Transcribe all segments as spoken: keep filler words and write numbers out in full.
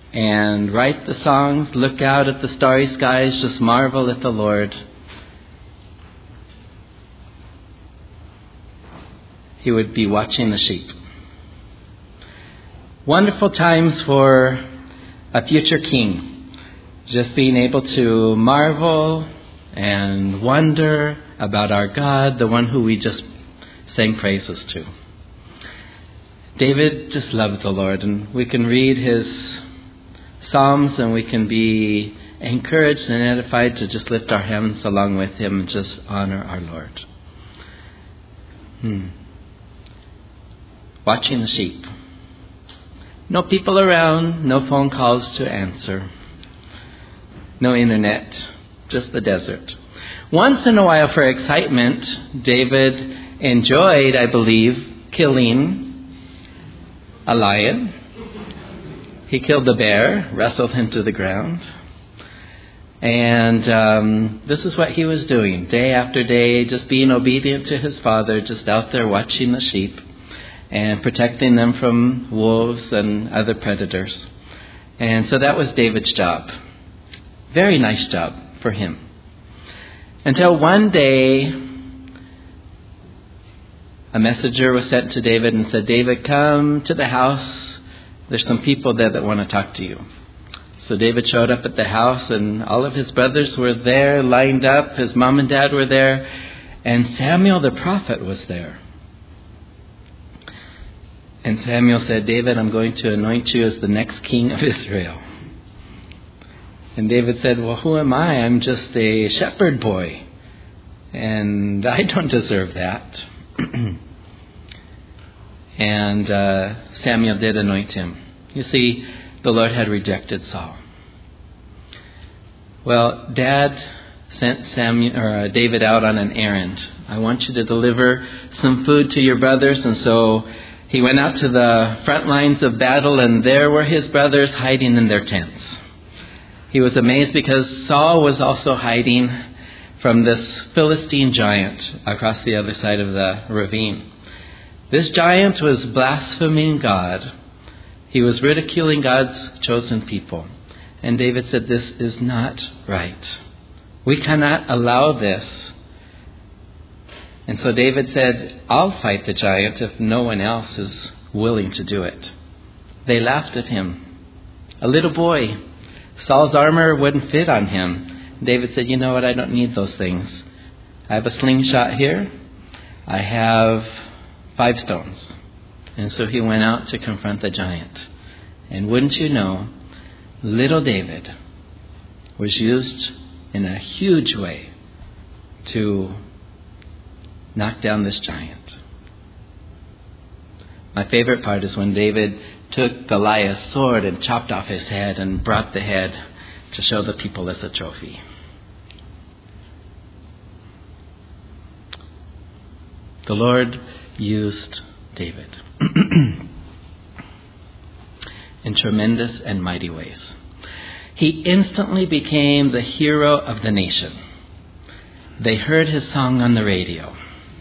and write the songs, look out at the starry skies, just marvel at the Lord, he would be watching the sheep. Wonderful times for a future king, just being able to marvel and wonder about our God, the one who we just sang praises to. David just loved the Lord, and we can read his Psalms and we can be encouraged and edified to just lift our hands along with him and just honor our Lord. Hmm. Watching the sheep. No people around, no phone calls to answer. No internet, just the desert. Once in a while, for excitement, David enjoyed, I believe, killing a lion. He killed the bear, wrestled him to the ground. And um, this is what he was doing, day after day, just being obedient to his father, just out there watching the sheep and protecting them from wolves and other predators. And so that was David's job. Very nice job for him. Until one day, a messenger was sent to David and said, David, come to the house. There's some people there that want to talk to you. So David showed up at the house, and all of his brothers were there, lined up. His mom and dad were there. And Samuel the prophet was there. And Samuel said, David, I'm going to anoint you as the next king of Israel. And David said, well, who am I? I'm just a shepherd boy. And I don't deserve that. And uh, Samuel did anoint him. You see, the Lord had rejected Saul. Well, Dad sent Samuel or uh, David out on an errand. I want you to deliver some food to your brothers. And so he went out to the front lines of battle, and there were his brothers hiding in their tents. He was amazed because Saul was also hiding from this Philistine giant across the other side of the ravine. This giant was blaspheming God. He was ridiculing God's chosen people. And David said, this is not right. We cannot allow this. And so David said, I'll fight the giant if no one else is willing to do it. They laughed at him. A little boy. Saul's armor wouldn't fit on him. David said, you know what? I don't need those things. I have a slingshot here. I have five stones. And so he went out to confront the giant. And wouldn't you know, little David was used in a huge way to knock down this giant. My favorite part is when David took Goliath's sword and chopped off his head and brought the head to show the people as a trophy. The Lord used David in tremendous and mighty ways. He instantly became the hero of the nation. They heard his song on the radio.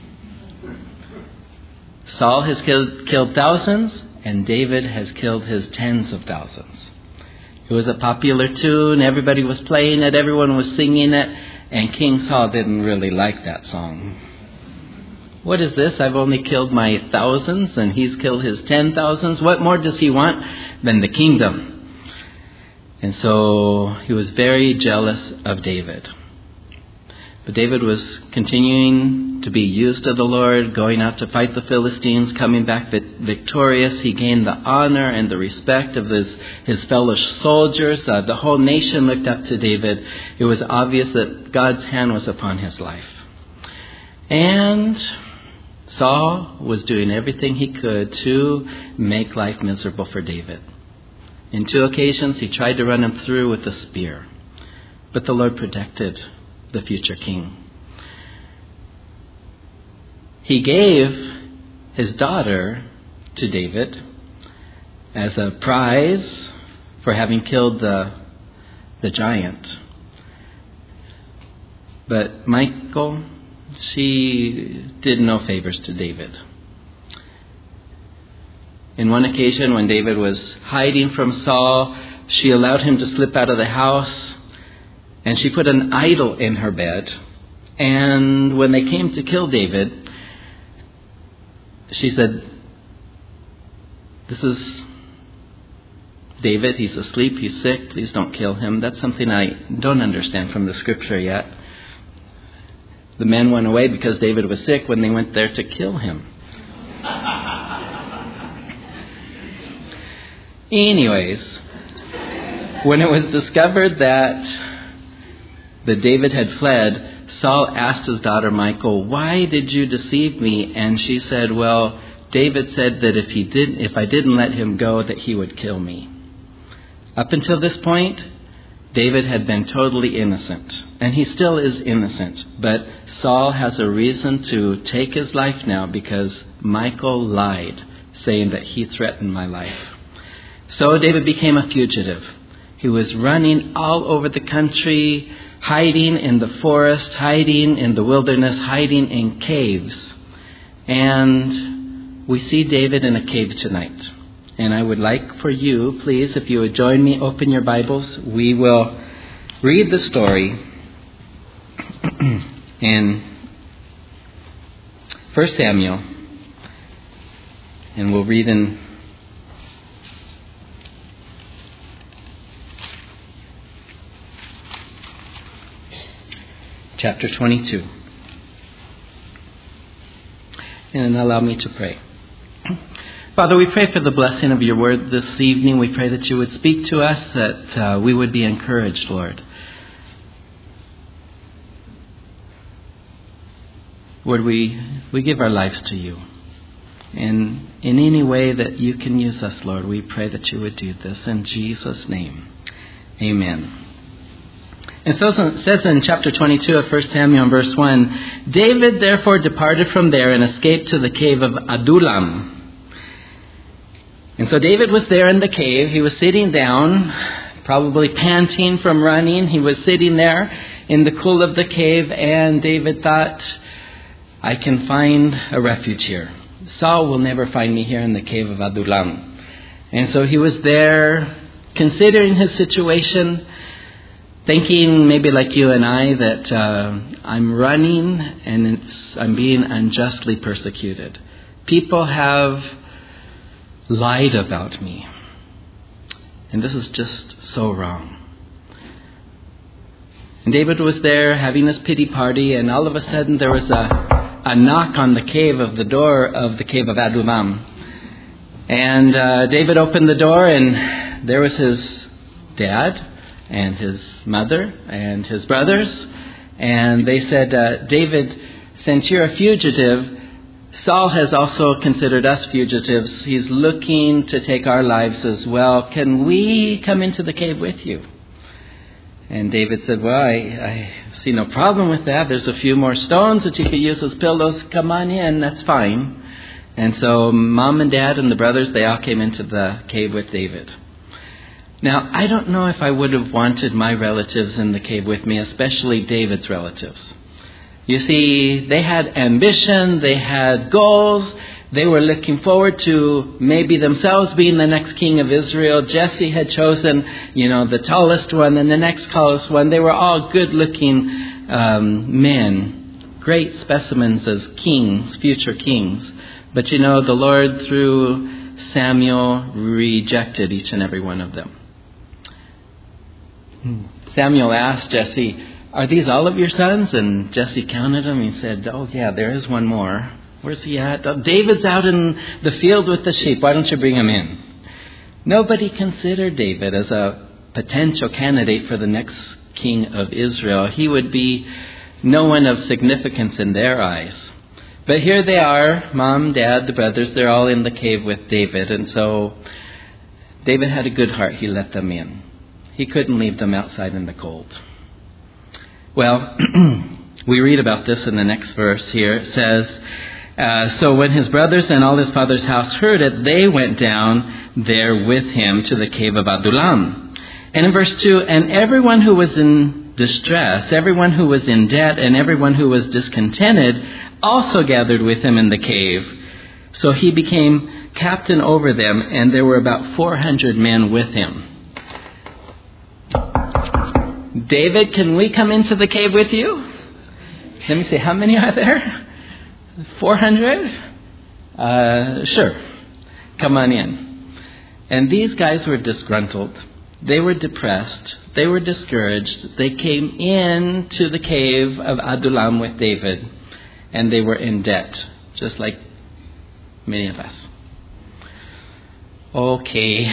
Saul has killed, killed thousands, and David has killed his tens of thousands. It was a popular tune. Everybody was playing it. Everyone was singing it. And King Saul didn't really like that song. What is this? I've only killed my thousands, and he's killed his ten thousands. What more does he want than the kingdom? And so he was very jealous of David. But David was continuing to be used of the Lord, going out to fight the Philistines, coming back victorious. He gained the honor and the respect of his, his fellow soldiers. Uh, the whole nation looked up to David. It was obvious that God's hand was upon his life. And Saul was doing everything he could to make life miserable for David. In two occasions, he tried to run him through with a spear. But the Lord protected the future king. He gave his daughter to David as a prize for having killed the, the giant. But Michal, she did no favors to David. In one occasion when David was hiding from Saul, she allowed him to slip out of the house, and she put an idol in her bed. And when they came to kill David, she said, "This is David. He's asleep. He's sick. Please don't kill him." That's something I don't understand from the scripture yet. The men went away because David was sick when they went there to kill him. Anyways, when it was discovered that, that David had fled, Saul asked his daughter Michal, "Why did you deceive me?" And she said, "Well, David said that if he didn't, if I didn't let him go, that he would kill me." Up until this point, David had been totally innocent, and he still is innocent. But Saul has a reason to take his life now because Michal lied, saying that he threatened my life. So David became a fugitive. He was running all over the country, hiding in the forest, hiding in the wilderness, hiding in caves. And we see David in a cave tonight. And I would like for you, please, if you would join me, open your Bibles. We will read the story in First Samuel. And we'll read in chapter twenty-two. And allow me to pray. Father, we pray for the blessing of your word this evening. We pray that you would speak to us, that uh, we would be encouraged, Lord. Lord, we, we give our lives to you. And in any way that you can use us, Lord, we pray that you would do this. In Jesus' name, amen. And so it says in chapter twenty-two of First Samuel, verse one, David therefore departed from there and escaped to the cave of Adullam. And so David was there in the cave. He was sitting down, probably panting from running. He was sitting there in the cool of the cave, and David thought, I can find a refuge here. Saul will never find me here in the cave of Adullam. And so he was there, considering his situation, thinking maybe like you and I that uh, I'm running and it's, I'm being unjustly persecuted. People have lied about me. And this is just so wrong. And David was there having his pity party, and all of a sudden there was a, a knock on the cave of the door of the cave of Adullam. And uh, David opened the door, and there was his dad and his mother and his brothers. And they said, uh, David, since you're a fugitive, Saul has also considered us fugitives. He's looking to take our lives as well. Can we come into the cave with you? And David said, well, I, I see no problem with that. There's a few more stones that you could use as pillows. Come on in, that's fine. And so mom and dad and the brothers, they all came into the cave with David. Now, I don't know if I would have wanted my relatives in the cave with me, especially David's relatives. You see, they had ambition, they had goals, they were looking forward to maybe themselves being the next king of Israel. Jesse had chosen, you know, the tallest one and the next tallest one. They were all good-looking um, men, great specimens as kings, future kings. But you know, the Lord, through Samuel, rejected each and every one of them. Samuel asked Jesse, are these all of your sons? And Jesse counted them. He said, oh yeah, there is one more. Where's he at? Oh, David's out in the field with the sheep. Why don't you bring him in? Nobody considered David as a potential candidate for the next king of Israel. He would be no one of significance in their eyes. But here they are, mom, dad, the brothers, they're all in the cave with David. And so David had a good heart. He let them in. He couldn't leave them outside in the cold. Well, we read about this in the next verse here. It says, uh, so when his brothers and all his father's house heard it, they went down there with him to the cave of Adullam. And in verse two, and everyone who was in distress, everyone who was in debt, and everyone who was discontented also gathered with him in the cave. So he became captain over them, and there were about four hundred men with him. David, can we come into the cave with you? Let me see, how many are there? four hundred? Uh, sure. Come on in. And these guys were disgruntled. They were depressed. They were discouraged. They came into the cave of Adullam with David, and they were in debt, just like many of us. Okay.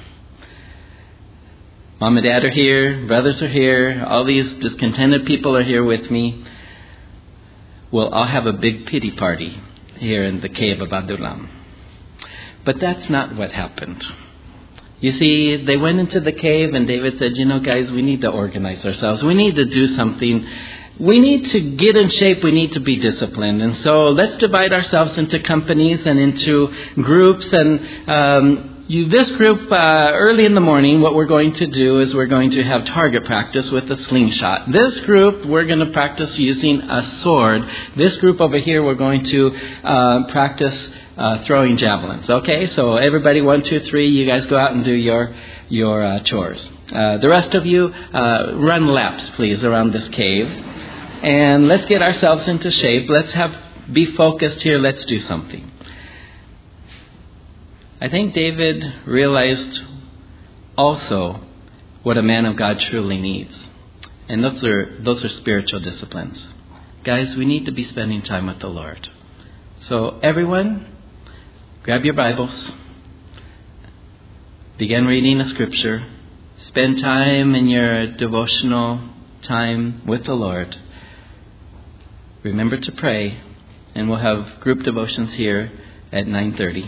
Mom and Dad are here. Brothers are here. All these discontented people are here with me. Well, I'll have a big pity party here in the cave of Adullam. But that's not what happened. You see, they went into the cave and David said, you know, guys, we need to organize ourselves. We need to do something. We need to get in shape. We need to be disciplined. And so let's divide ourselves into companies and into groups. And um, you, this group, uh, early in the morning, what we're going to do is we're going to have target practice with a slingshot. This group, we're going to practice using a sword. This group over here, we're going to uh, practice Uh, throwing javelins. Okay, so everybody, one, two, three, you guys go out and do your your uh, chores. Uh, the rest of you, uh, run laps, please, around this cave. And let's get ourselves into shape. Let's have be focused here. Let's do something. I think David realized also what a man of God truly needs. And those are, those are spiritual disciplines. Guys, we need to be spending time with the Lord. So everyone, grab your Bibles, begin reading a scripture, spend time in your devotional time with the Lord. Remember to pray, and we'll have group devotions here at nine thirty.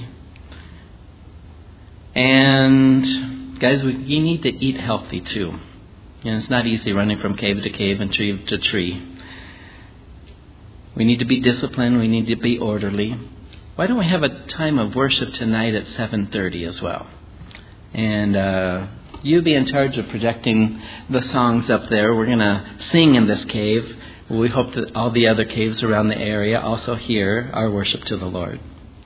And guys, we you need to eat healthy too. You know, it's not easy running from cave to cave and tree to tree. We need to be disciplined. We need to be orderly. Why don't we have a time of worship tonight at seven thirty as well? And uh, you be in charge of projecting the songs up there. We're going to sing in this cave. We hope that all the other caves around the area also hear our worship to the Lord.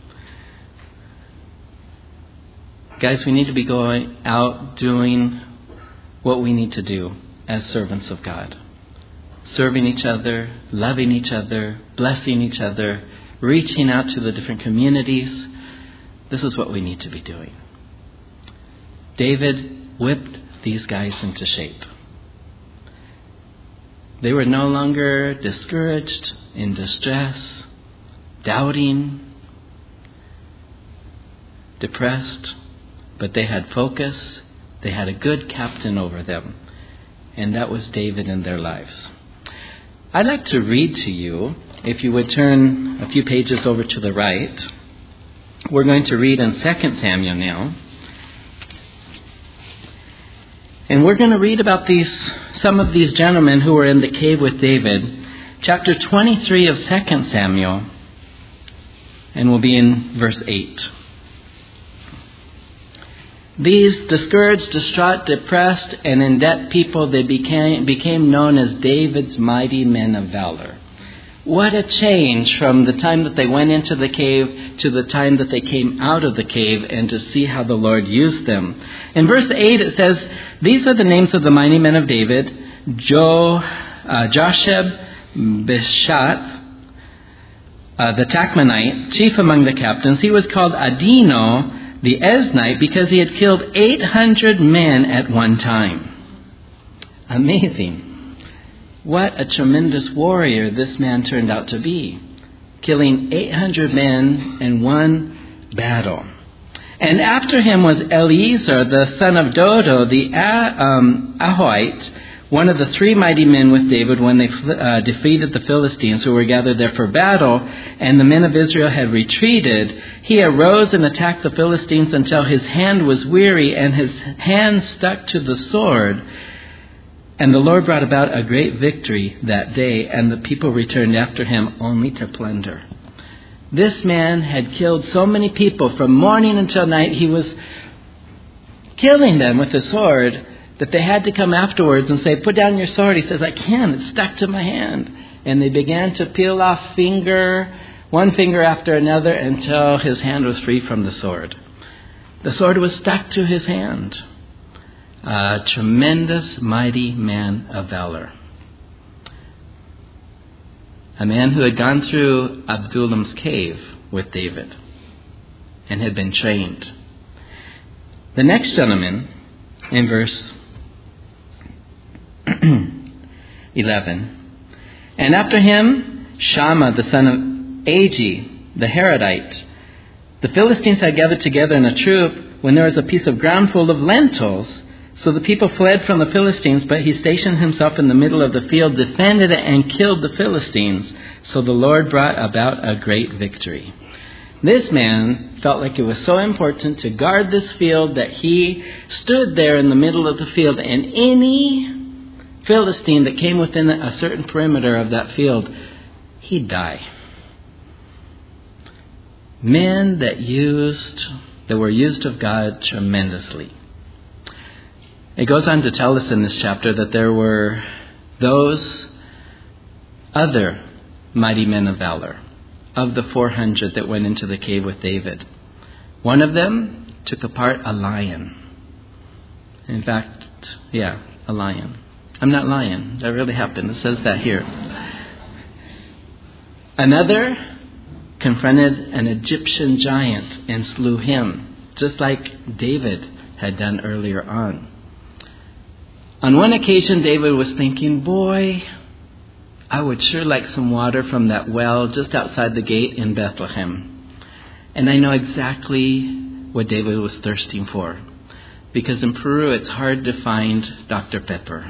Guys, we need to be going out doing what we need to do as servants of God. Serving each other, loving each other, blessing each other, reaching out to the different communities. This is what we need to be doing. David whipped these guys into shape. They were no longer discouraged, in distress, doubting, depressed, but they had focus. They had a good captain over them, and that was David in their lives. I'd like to read to you, if you would turn a few pages over to the right. We're going to read in Second Samuel now. And we're going to read about these some of these gentlemen who were in the cave with David. Chapter twenty-three of Second Samuel. And we'll be in verse eight. These discouraged, distraught, depressed, and in debt people, they became, became known as David's mighty men of valor. What a change from the time that they went into the cave to the time that they came out of the cave, and to see how the Lord used them. In verse eight it says, these are the names of the mighty men of David: Jo, uh, Josheb, Bishat, uh, the Tachmonite, chief among the captains. He was called Adino, the Eznite, because he had killed eight hundred men at one time. Amazing. What a tremendous warrior this man turned out to be, killing eight hundred men in one battle. And after him was Eleazar, the son of Dodo, the um, Ahohite, one of the three mighty men with David when they uh, defeated the Philistines who were gathered there for battle, and the men of Israel had retreated. He arose and attacked the Philistines until his hand was weary and his hand stuck to the sword. And the Lord brought about a great victory that day, and the people returned after him only to plunder. This man had killed so many people from morning until night. He was killing them with the sword, that they had to come afterwards and say, put down your sword. He says, I can't, it's stuck to my hand. And they began to peel off finger, one finger after another, until his hand was free from the sword. The sword was stuck to his hand. A tremendous, mighty man of valor. A man who had gone through Adullam's cave with David and had been trained. The next gentleman, in verse eleven, and after him, Shammah, the son of Agi, the Harodite. The Philistines had gathered together in a troop when there was a piece of ground full of lentils. So the people fled from the Philistines, but he stationed himself in the middle of the field, defended it, and killed the Philistines. So the Lord brought about a great victory. This man felt like it was so important to guard this field that he stood there in the middle of the field, and any Philistine that came within a certain perimeter of that field, he'd die. Men that used, that were used of God tremendously. It goes on to tell us in this chapter that there were those other mighty men of valor of the four hundred that went into the cave with David. One of them took apart a lion. In fact, yeah, a lion. I'm not lying. That really happened. It says that here. Another confronted an Egyptian giant and slew him, just like David had done earlier on. On one occasion, David was thinking, boy, I would sure like some water from that well just outside the gate in Bethlehem. And I know exactly what David was thirsting for. Because in Peru, it's hard to find Doctor Pepper.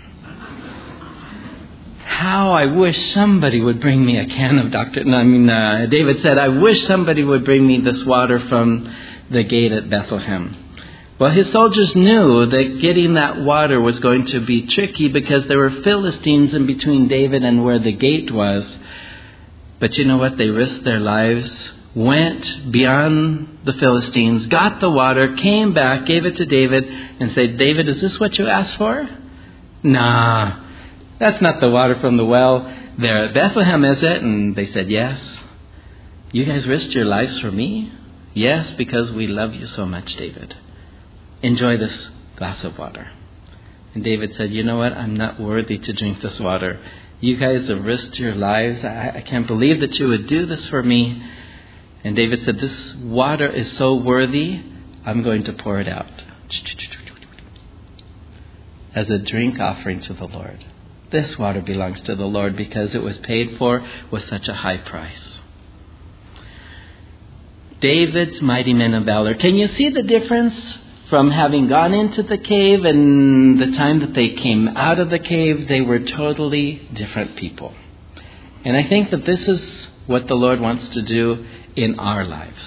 How I wish somebody would bring me a can of Doctor No, I mean, uh, David said, I wish somebody would bring me this water from the gate at Bethlehem. Well, his soldiers knew that getting that water was going to be tricky because there were Philistines in between David and where the gate was. But you know what? They risked their lives, went beyond the Philistines, got the water, came back, gave it to David, and said, David, is this what you asked for? Nah, that's not the water from the well there at Bethlehem, is it? And they said, yes. You guys risked your lives for me? Yes, because we love you so much, David. Enjoy this glass of water. And David said, you know what? I'm not worthy to drink this water. You guys have risked your lives. I, I can't believe that you would do this for me. And David said, this water is so worthy, I'm going to pour it out as a drink offering to the Lord. This water belongs to the Lord because it was paid for with such a high price. David's mighty men of valor. Can you see the difference from having gone into the cave and the time that they came out of the cave? They were totally different people. And I think that this is what the Lord wants to do in our lives.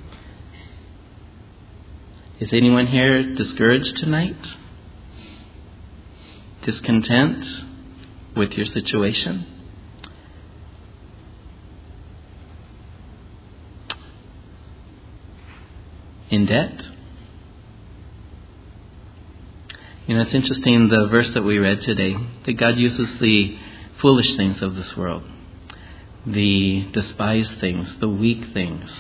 Is anyone here discouraged tonight? Discontent with your situation? In debt? You know, it's interesting, the verse that we read today, that God uses the foolish things of this world, the despised things, the weak things,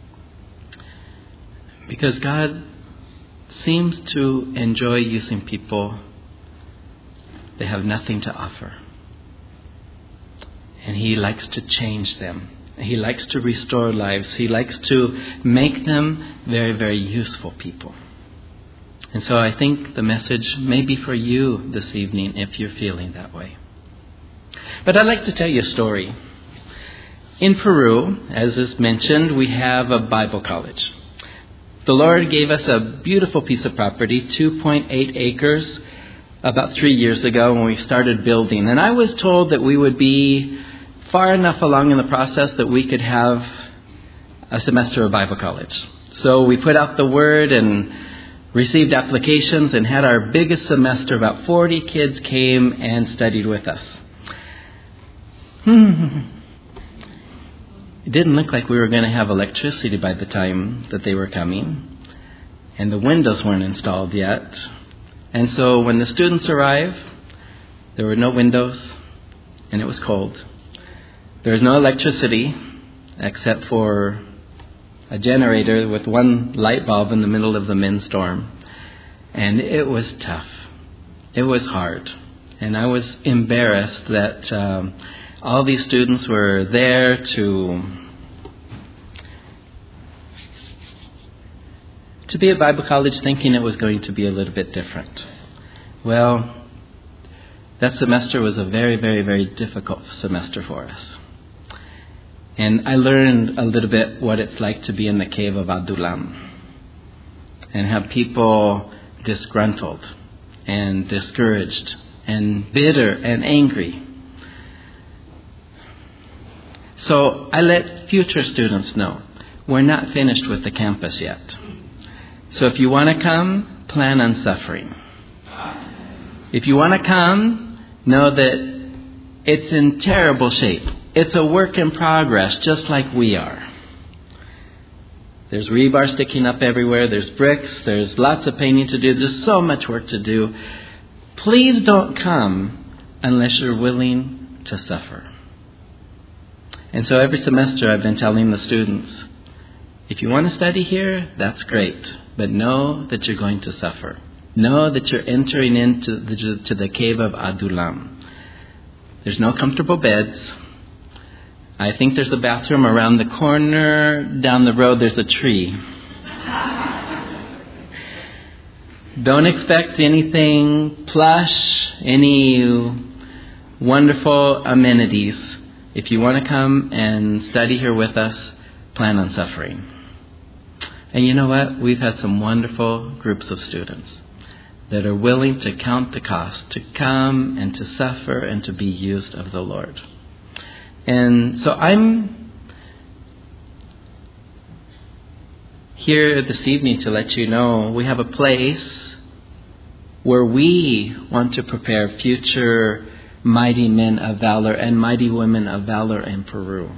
because God seems to enjoy using people that have nothing to offer. And He likes to change them. He likes to restore lives. He likes to make them very, very useful people. And so I think the message may be for you this evening if you're feeling that way. But I'd like to tell you a story. In Peru, as is mentioned, we have a Bible college. The Lord gave us a beautiful piece of property, two point eight acres, about three years ago when we started building. And I was told that we would be far enough along in the process that we could have a semester of Bible college. So we put out the word and received applications and had our biggest semester. About forty kids came and studied with us. Hmm. It didn't look like we were going to have electricity by the time that they were coming. And the windows weren't installed yet. And so when the students arrived, there were no windows and it was cold. There was no electricity except for a generator with one light bulb in the middle of the men's dorm. And it was tough. It was hard. And I was embarrassed that um, all these students were there to to be at Bible college thinking it was going to be a little bit different. Well, that semester was a very, very, very difficult semester for us. And I learned a little bit what it's like to be in the cave of Adullam and have people disgruntled and discouraged and bitter and angry. So I let future students know we're not finished with the campus yet. So if you want to come, plan on suffering. If you want to come, know that it's in terrible shape. It's a work in progress, just like we are. There's rebar sticking up everywhere. There's bricks. There's lots of painting to do. There's so much work to do. Please don't come unless you're willing to suffer. And so every semester I've been telling the students, if you want to study here, that's great. But know that you're going to suffer. Know that you're entering into the, to the cave of Adullam. There's no comfortable beds. I think there's a bathroom around the corner. Down the road, there's a tree. Don't expect anything plush, any wonderful amenities. If you want to come and study here with us, plan on suffering. And you know what? We've had some wonderful groups of students that are willing to count the cost, to come and to suffer and to be used of the Lord. And so I'm here this evening to let you know we have a place where we want to prepare future mighty men of valor and mighty women of valor in Peru.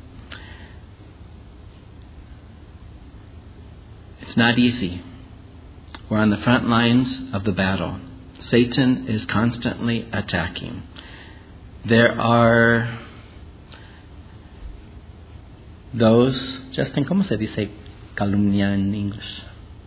It's not easy. We're on the front lines of the battle. Satan is constantly attacking. There are those, Justin, ¿cómo se dice calumnia en English?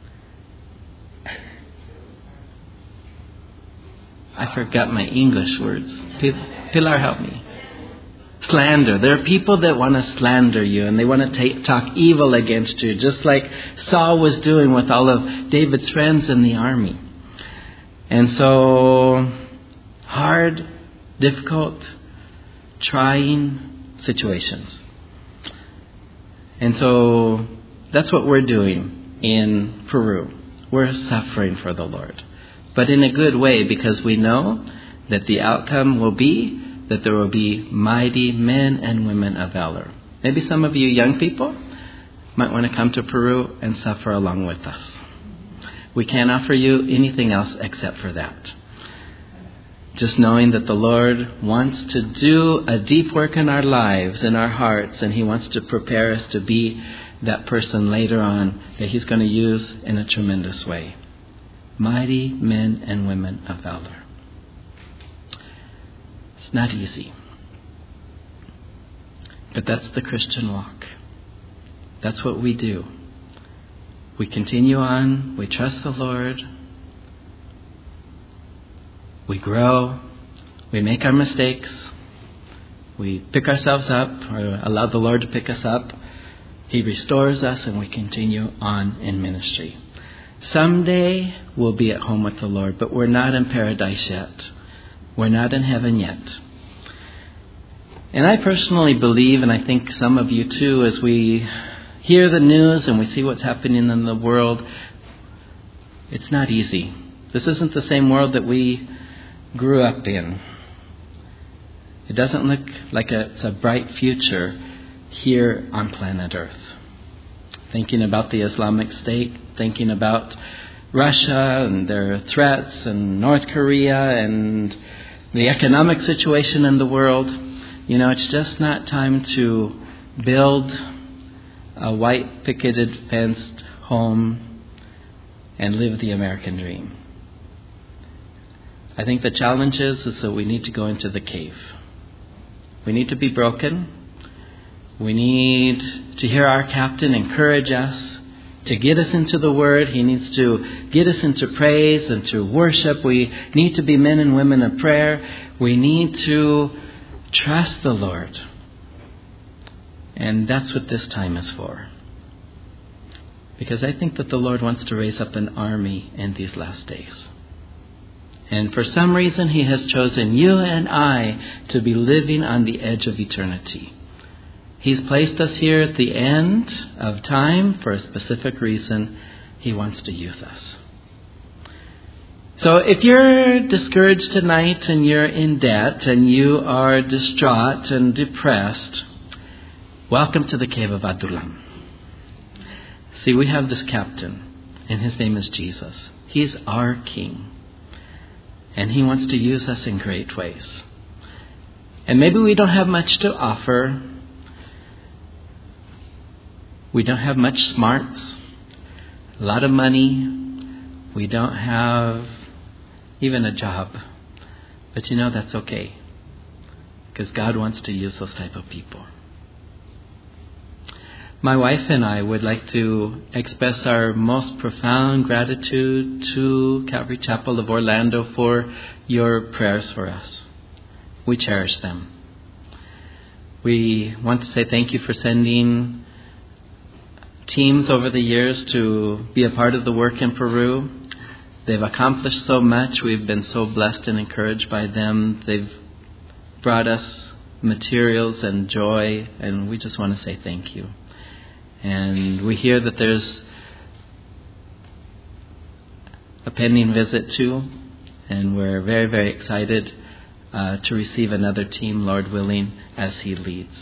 I forgot my English words. Pilar, help me. Slander. There are people that want to slander you and they want to take, talk evil against you, just like Saul was doing with all of David's friends in the army. And so, hard, difficult, trying situations. And so, that's what we're doing in Peru. We're suffering for the Lord. But in a good way, because we know that the outcome will be that there will be mighty men and women of valor. Maybe some of you young people might want to come to Peru and suffer along with us. We can't offer you anything else except for that. Just knowing that the Lord wants to do a deep work in our lives, in our hearts, and He wants to prepare us to be that person later on that He's going to use in a tremendous way. Mighty men and women of valor. It's not easy. But that's the Christian walk. That's what we do. We continue on. We trust the Lord. We grow. We make our mistakes. We pick ourselves up or allow the Lord to pick us up. He restores us and we continue on in ministry. Someday we'll be at home with the Lord, but we're not in paradise yet. We're not in heaven yet. And I personally believe, and I think some of you too, as we hear the news and we see what's happening in the world, it's not easy. This isn't the same world that we grew up in. It doesn't look like a, it's a bright future here on planet Earth. Thinking about the Islamic State, thinking about Russia and their threats and North Korea and the economic situation in the world. You know, it's just not time to build a white picketed fenced home and live the American dream. I think the challenge is, is that we need to go into the cave. We need to be broken. We need to hear our captain encourage us to get us into the Word. He needs to get us into praise and to worship. We need to be men and women of prayer. We need to trust the Lord. And that's what this time is for. Because I think that the Lord wants to raise up an army in these last days. And for some reason, He has chosen you and I to be living on the edge of eternity. He's placed us here at the end of time for a specific reason. He wants to use us. So if you're discouraged tonight and you're in debt and you are distraught and depressed, welcome to the cave of Adullam. See, we have this captain, and his name is Jesus. He's our King. And He wants to use us in great ways. And maybe we don't have much to offer. We don't have much smarts, a lot of money. We don't have even a job. But you know, that's okay. Because God wants to use those type of people. My wife and I would like to express our most profound gratitude to Calvary Chapel of Orlando for your prayers for us. We cherish them. We want to say thank you for sending teams over the years to be a part of the work in Peru. They've accomplished so much. We've been so blessed and encouraged by them. They've brought us materials and joy, and we just want to say thank you. And we hear that there's a pending visit too, and we're very, very excited uh, to receive another team, Lord willing, as He leads.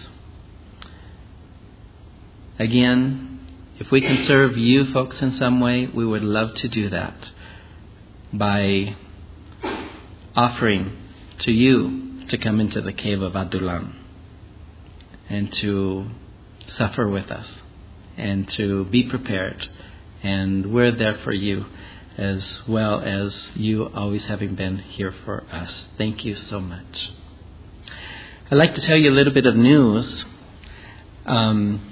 Again, if we can serve you folks in some way, we would love to do that by offering to you to come into the cave of Adullam and to suffer with us. And to be prepared. And we're there for you as well as you always having been here for us. Thank you so much. I'd like to tell you a little bit of news. Um,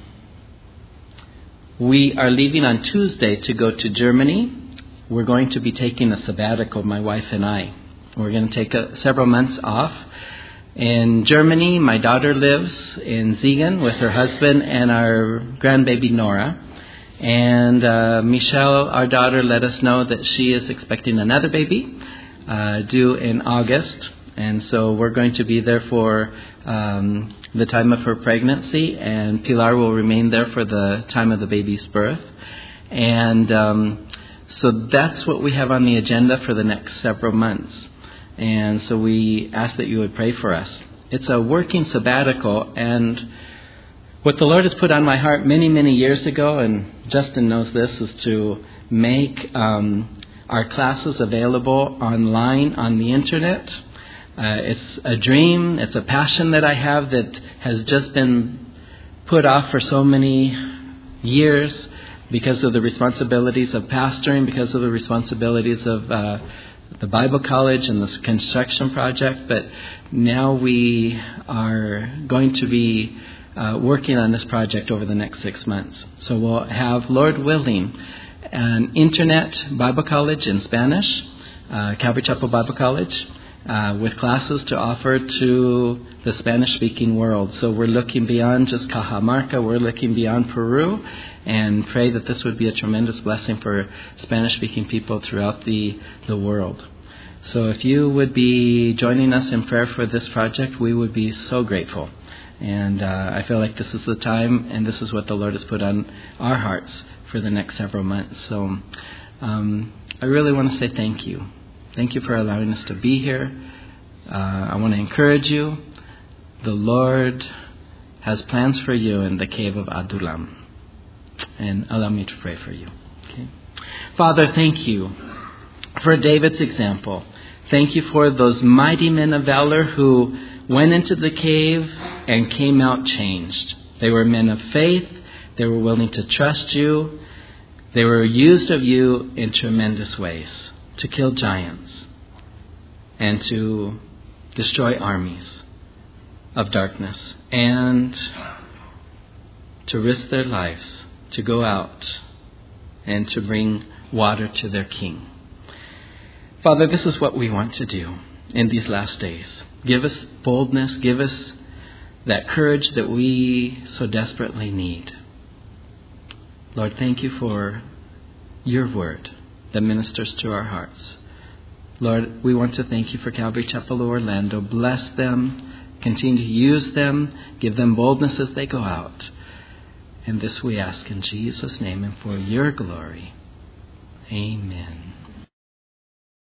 we are leaving on Tuesday to go to Germany. We're going to be taking a sabbatical, my wife and I. We're going to take a, several months off. In Germany, my daughter lives in Siegen with her husband and our grandbaby Nora. And uh, Michelle, our daughter, let us know that she is expecting another baby uh, due in August. And so we're going to be there for um, the time of her pregnancy. And Pilar will remain there for the time of the baby's birth. And um, so that's what we have on the agenda for the next several months. And so we ask that you would pray for us. It's a working sabbatical, and what the Lord has put on my heart many, many years ago, and Justin knows this, is to make um, our classes available online on the internet. Uh, it's a dream, it's a passion that I have that has just been put off for so many years because of the responsibilities of pastoring, because of the responsibilities of uh, the Bible College and this construction project, but now we are going to be uh, working on this project over the next six months. So we'll have, Lord willing, an internet Bible College in Spanish, uh, Calvary Chapel Bible College, uh, with classes to offer to the Spanish-speaking world. So we're looking beyond just Cajamarca, we're looking beyond Peru, and pray that this would be a tremendous blessing for Spanish-speaking people throughout the, the world. So if you would be joining us in prayer for this project, we would be so grateful. And uh, I feel like this is the time, and this is what the Lord has put on our hearts for the next several months. So um, I really want to say thank you. Thank you for allowing us to be here. Uh, I want to encourage you. The Lord has plans for you in the cave of Adullam. And allow me to pray for you. Okay. Father, thank you for David's example. Thank you for those mighty men of valor who went into the cave and came out changed. They were men of faith. They were willing to trust you. They were used of you in tremendous ways to kill giants and to destroy armies of darkness and to risk their lives to go out and to bring water to their king. Father, this is what we want to do in these last days. Give us boldness, give us that courage that we so desperately need. Lord, thank you for your word that ministers to our hearts. Lord, we want to thank you for Calvary Chapel Orlando. Bless them, continue to use them, give them boldness as they go out. And this we ask in Jesus' name and for your glory. Amen.